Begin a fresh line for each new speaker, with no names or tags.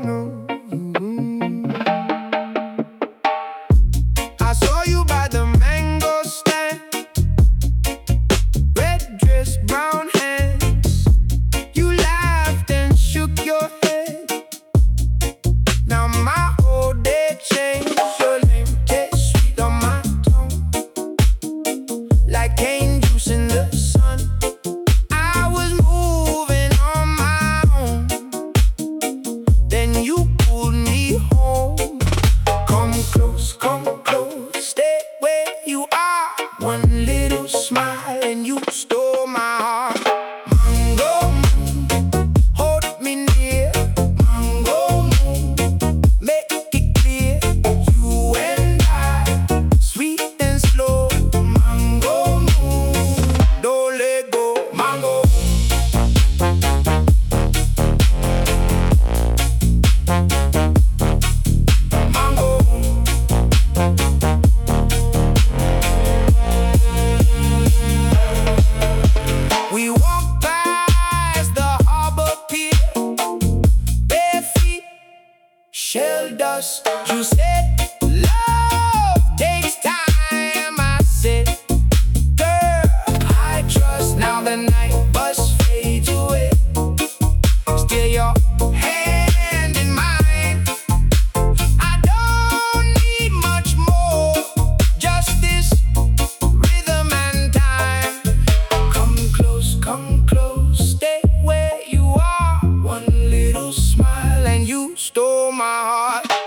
no. I saw you by the mango stand, red dress, brown hands. You laughed and shook your head. Now my whole day changed. Your name tastes sweet on my tongue, like cane juice in the sun. I was moving on my own, then you pulled me home. Come close, stay where you are. One little smile and you stole my heart. Mango moon, hold me near. Mango moon, make it clear. You and I, sweet and slow. Mango moon, don't let go. Mango we walked past the harbor pier, bare feet, shell dust. You said, love takes time. I said, girl, I trust. Now the night bus fades away, still your hand in mine. I don't need much more, just this rhythm and time. Come close, stay where you are. One little smile and you stole my heart.